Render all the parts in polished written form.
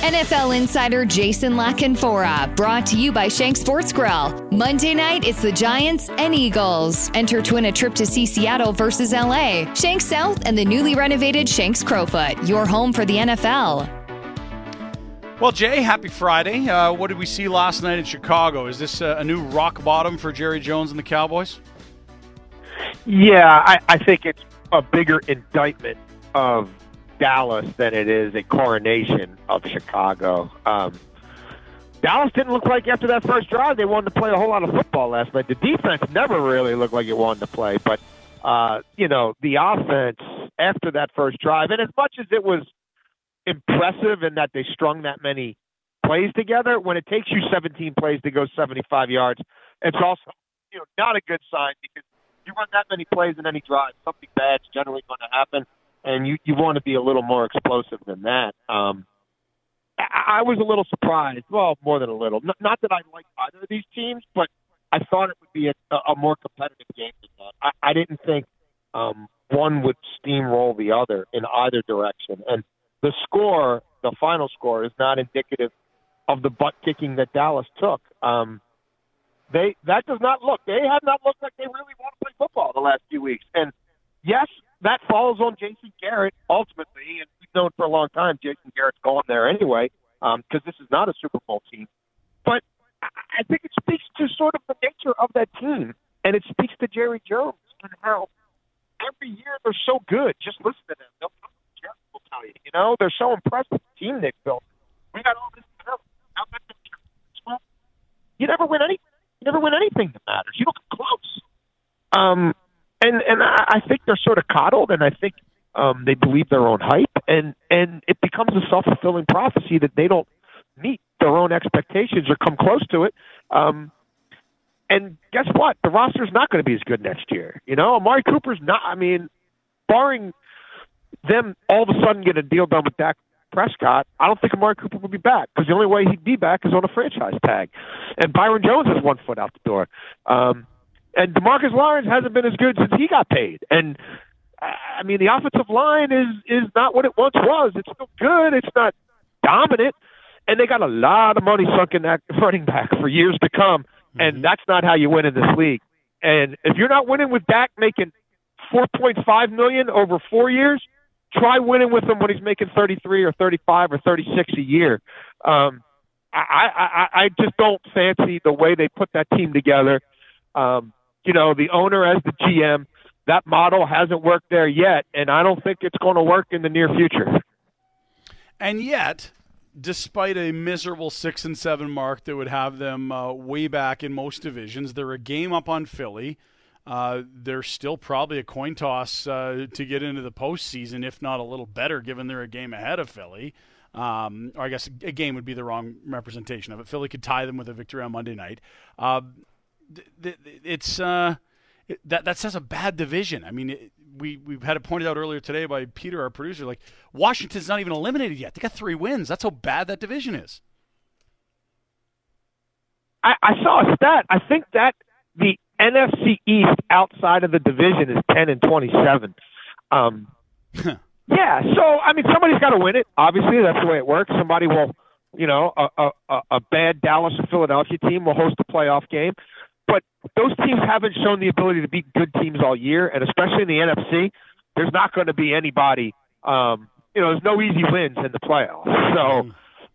NFL insider Jason LaCanfora, brought to you by Shank Sports Grill. Monday night, it's the Giants and Eagles. Enter to win a trip to see Seattle versus LA. Shank South and the newly renovated Shanks Crowfoot, your home for the NFL. Well, Jay, happy Friday. What did we see last night in Chicago? Is this a new rock bottom for Jerry Jones and the Cowboys? Yeah, I think it's a bigger indictment of Dallas than it is a coronation of Chicago. Dallas didn't look like after that first drive they wanted to play a whole lot of football last night. The defense never really looked like it wanted to play, but the offense after that first drive, and as much as it was impressive in that they strung that many plays together, when it takes you 17 plays to go 75 yards, it's also not a good sign, because you run that many plays in any drive, something bad's generally going to happen. And you want to be a little more explosive than that. I was a little surprised. Well, more than a little. Not that I like either of these teams, but I thought it would be a more competitive game than that. I didn't think one would steamroll the other in either direction. And the score, the final score, is not indicative of the butt kicking that Dallas took. They have not looked like they really want to play football the last few weeks. And yes, that falls on Jason Garrett ultimately, and we've known for a long time Jason Garrett's gone there anyway, because this is not a Super Bowl team. But I think it speaks to sort of the nature of that team, and it speaks to Jerry Jones and how every year they're so good. Just listen to them. Jerry will tell you, they're so impressed with the team they've built. We got all this talent. You never win anything that matters. You don't get close. And I think they're sort of coddled, and I think they believe their own hype, and it becomes a self-fulfilling prophecy that they don't meet their own expectations or come close to it. And guess what? The roster's not going to be as good next year. Amari Cooper's not. I mean, barring them all of a sudden get a deal done with Dak Prescott, I don't think Amari Cooper will be back, because the only way he'd be back is on a franchise tag. And Byron Jones is 1 foot out the door. And DeMarcus Lawrence hasn't been as good since he got paid. And, I mean, the offensive line is not what it once was. It's still good. It's not dominant. And they got a lot of money sunk in that running back for years to come. And that's not how you win in this league. And if you're not winning with Dak making $4.5 million over 4 years, try winning with him when he's making 33 or 35 or 36 a year. I just don't fancy the way they put that team together. The owner as the GM, that model hasn't worked there yet, and I don't think it's going to work in the near future. And yet, despite a miserable 6-7 mark that would have them way back in most divisions, they're a game up on Philly. They're still probably a coin toss to get into the postseason, if not a little better, given they're a game ahead of Philly. Or I guess a game would be the wrong representation of it. Philly could tie them with a victory on Monday night. That says a bad division. I mean, we've had it pointed out earlier today by Peter, our producer. Like, Washington's not even eliminated yet. They got 3 wins. That's how bad that division is. I saw a stat. I think that the NFC East outside of the division is 10-27. Yeah. So I mean, somebody's got to win it. Obviously, that's the way it works. Somebody will. A bad Dallas or Philadelphia team will host a playoff game. But those teams haven't shown the ability to beat good teams all year, and especially in the NFC, there's not going to be anybody there's no easy wins in the playoffs. So,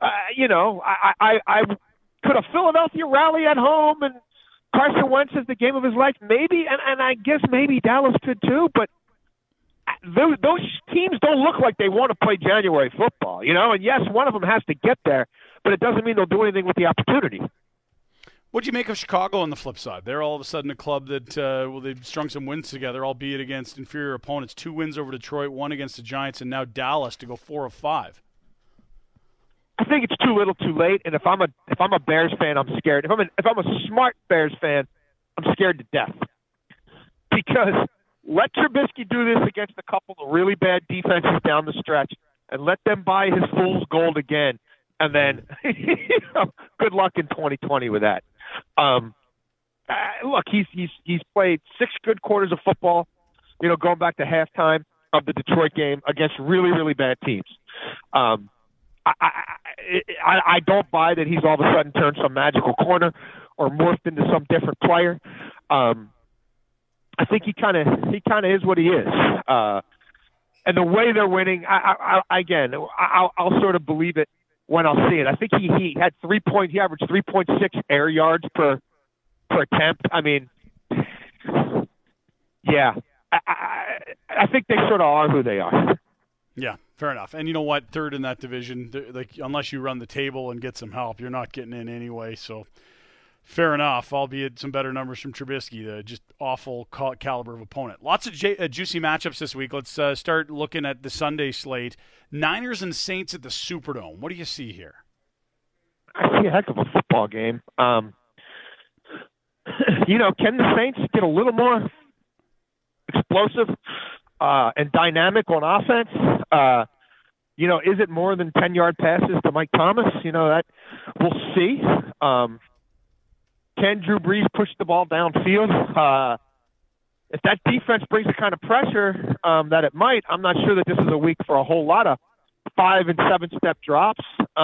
I could a Philadelphia rally at home and Carson Wentz is the game of his life? Maybe, and I guess maybe Dallas could too, but those teams don't look like they want to play January football, and yes, one of them has to get there, but it doesn't mean they'll do anything with the opportunity. What'd you make of Chicago on the flip side? They're all of a sudden a club that, they've strung some wins together, albeit against inferior opponents. 2 wins over Detroit, 1 against the Giants, and now Dallas to go 4 of 5. I think it's too little, too late. And if I'm a Bears fan, I'm scared. If I'm a smart Bears fan, I'm scared to death. Because let Trubisky do this against a couple of really bad defenses down the stretch, and let them buy his fool's gold again. And then, good luck in 2020 with that. Look, he's played 6 good quarters of football, going back to halftime of the Detroit game against really, really bad teams. I don't buy that he's all of a sudden turned some magical corner or morphed into some different player. I think he kind of is what he is. And the way they're winning, I'll sort of believe it when I'll see it. I think he had he averaged 3.6 air yards per attempt. I mean, yeah, I think they sort of are who they are. Yeah, fair enough. And you know what? Third in that division, like unless you run the table and get some help, you're not getting in anyway. So fair enough, albeit some better numbers from Trubisky, the just awful caliber of opponent. Lots of juicy matchups this week. Let's start looking at the Sunday slate. Niners and Saints at the Superdome. What do you see here? I see a heck of a football game. Can the Saints get a little more explosive and dynamic on offense? Is it more than 10-yard passes to Mike Thomas? That we'll see. Can Drew Brees push the ball downfield? If that defense brings the kind of pressure that it might, I'm not sure that this is a week for a whole lot of 5- and 7-step drops.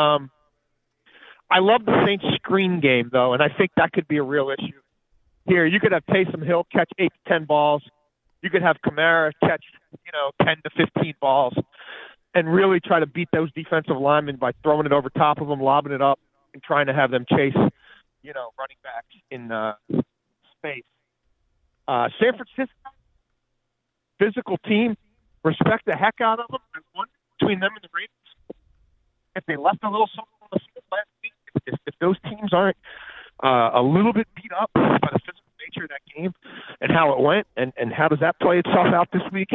I love the Saints screen game, though, and I think that could be a real issue. Here, you could have Taysom Hill catch 8 to 10 balls. You could have Kamara catch, 10 to 15 balls and really try to beat those defensive linemen by throwing it over top of them, lobbing it up, and trying to have them chase, running backs in space. San Francisco, physical team, respect the heck out of them. There's one between them and the Ravens. If they left a little something on the field last week, if those teams aren't a little bit beat up by the physical nature of that game and how it went, and how does that play itself out this week?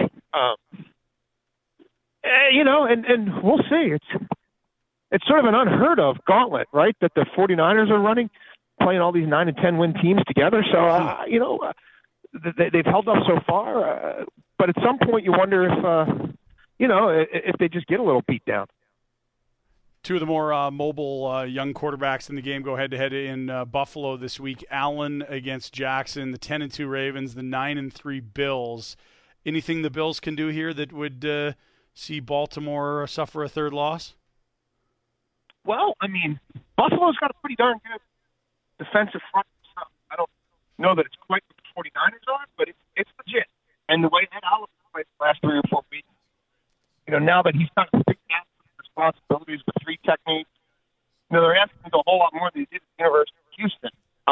And we'll see. It's sort of an unheard of gauntlet, right, that the 49ers are running, playing all these 9 and 10 win teams together. So, they've held up so far. But at some point you wonder if they just get a little beat down. Two of the more mobile young quarterbacks in the game go head-to-head in Buffalo this week. Allen against Jackson, the 10-2 Ravens, the 9-3 Bills. Anything the Bills can do here that would see Baltimore suffer a third loss? Well, I mean, Buffalo's got a pretty darn good defensive front. I don't know that it's quite what the 49ers are, but it's legit. And the way Ed Oliver played the last 3 or 4 weeks, now that he's kind of picked out responsibilities with 3 techniques, they're asking him to do a whole lot more than he did at the University of Houston.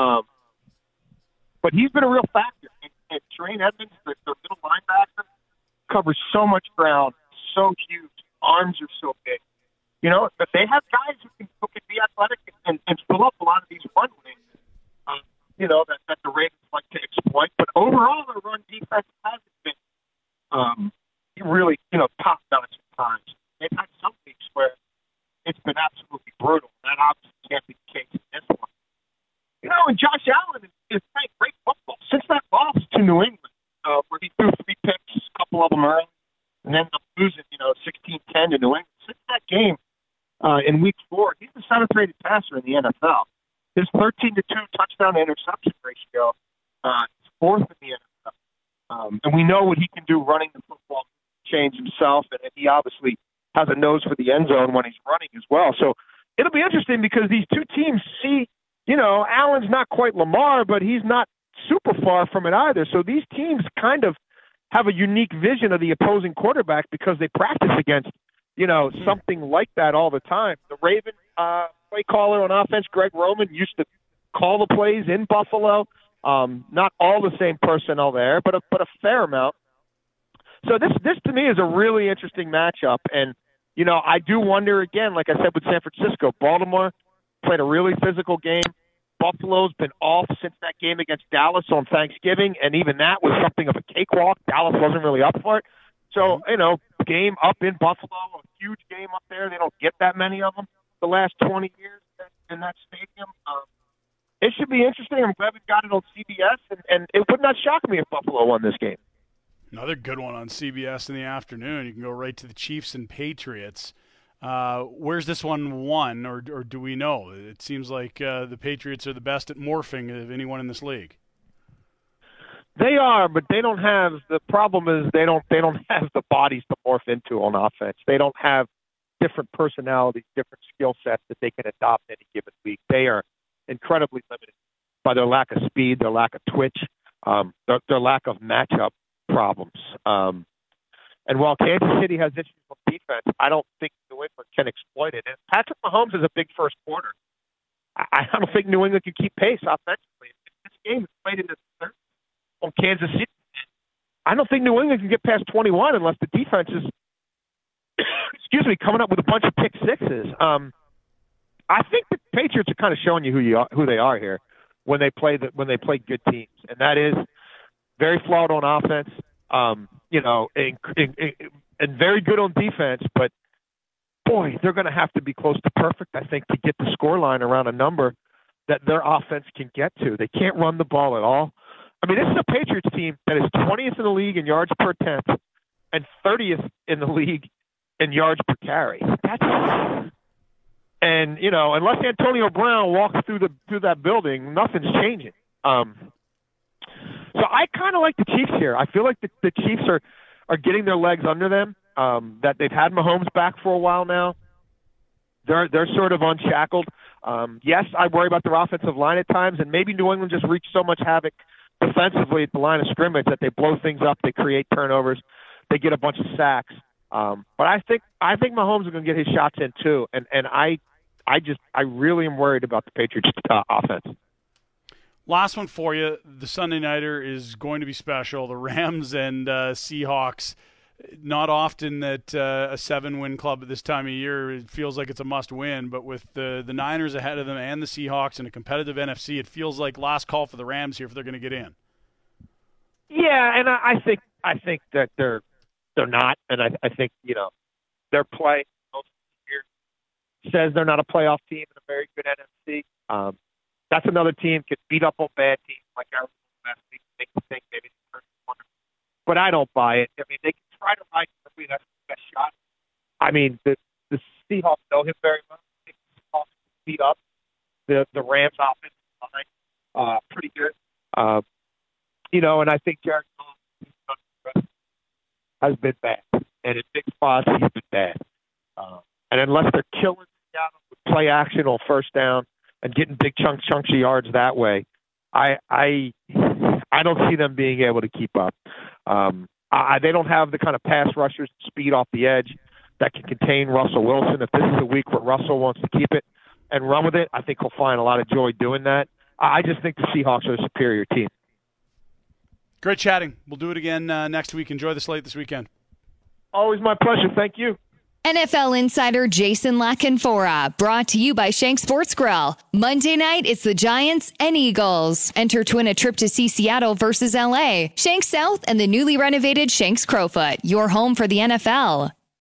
But he's been a real factor. And Tremaine Edmonds, the middle linebacker, covers so much ground, so huge, arms are so big. But they have guys who can be athletic and fill up a lot of these run lanes, that the Ravens like to exploit. But overall, their run defense hasn't been really, top-notch at times. They've had some weeks where it's been absolutely brutal. That obviously can't be the case in this one. And Josh Allen is playing great football. Since that loss to New England, where he threw 3 picks, a couple of them early, and then losing, 16-10 to New England. Since that game in Week 4, he's the 7th-rated passer in the NFL. His 13-2 touchdown-to-interception ratio is 4th in the NFL. And we know what he can do running the football, change himself, and he obviously has a nose for the end zone when he's running as well. So it'll be interesting because these two teams see, Allen's not quite Lamar, but he's not super far from it either. So these teams kind of have a unique vision of the opposing quarterback because they practice against, something like that all the time. The Raven play caller on offense, Greg Roman, used to call the plays in Buffalo. Not all the same personnel there, but a fair amount. So this to me is a really interesting matchup. And, I do wonder, again, like I said with San Francisco, Baltimore played a really physical game. Buffalo's been off since that game against Dallas on Thanksgiving, and even that was something of a cakewalk. Dallas wasn't really up for it. So, game up in Buffalo, a huge game up there. They don't get that many of them the last 20 years in that stadium. It should be interesting. I'm glad we've got it on CBS, and it would not shock me if Buffalo won this game. Another good one on CBS in the afternoon. You can go right to the Chiefs and Patriots. Where's this one won, or do we know? It seems like the Patriots are the best at morphing of anyone in this league. They are, but they don't have. The problem is they don't have the bodies to morph into on offense. They don't have different personalities, different skill sets that they can adopt any given week. They are incredibly limited by their lack of speed, their lack of twitch, their lack of matchup problems. And while Kansas City has issues with defense, I don't think New England can exploit it. And Patrick Mahomes is a big first quarter. I don't think New England can keep pace offensively. If this game is played in the third on Kansas City, I don't think New England can get past 21 unless the defense is, coming up with a bunch of pick sixes. I think the Patriots are kind of showing you who they are here when they play good teams, and that is very flawed on offense, and very good on defense. But boy, they're going to have to be close to perfect, I think, to get the scoreline around a number that their offense can get to. They can't run the ball at all. I mean, this is a Patriots team that is 20th in the league in yards per attempt and 30th in the league in yards per carry. And unless Antonio Brown walks through that building, nothing's changing. So I kind of like the Chiefs here. I feel like the Chiefs are getting their legs under them. That they've had Mahomes back for a while now. They're sort of unshackled. Yes, I worry about their offensive line at times, and maybe New England just wreaks so much havoc defensively at the line of scrimmage that they blow things up, they create turnovers, they get a bunch of sacks. But I think Mahomes is going to get his shots in too, and I really am worried about the Patriots offense. Last one for you. The Sunday Nighter is going to be special. The Rams and Seahawks. Not often that a 7-win club at this time of year, it feels like it's a must-win, but with the Niners ahead of them and the Seahawks in a competitive NFC, it feels like last call for the Rams here if they're going to get in. Yeah, and I think that they're not, and I think their play most of the year says they're not a playoff team in a very good NFC. That's another team could beat up on bad teams like Arizona last week. Make you think maybe the first one, but I don't buy it. I mean, they can try to ride quickly. That's the best shot. I mean, the Seahawks know him very well. The Seahawks beat up the Rams offensive line pretty good. And I think Jared Goff has been bad, and in big spots he's been bad. And unless they're killing Seattle with play action on first down and getting big chunks of yards that way, I don't see them being able to keep up. They don't have the kind of pass rushers speed off the edge that can contain Russell Wilson. If this is a week where Russell wants to keep it and run with it, I think he'll find a lot of joy doing that. I just think the Seahawks are a superior team. Great chatting. We'll do it again next week. Enjoy the slate this weekend. Always my pleasure. Thank you. NFL insider Jason La Canfora, brought to you by Shank Sports Grill. Monday night, it's the Giants and Eagles. Enter to win a trip to see Seattle versus LA. Shank South and the newly renovated Shanks Crowfoot, your home for the NFL.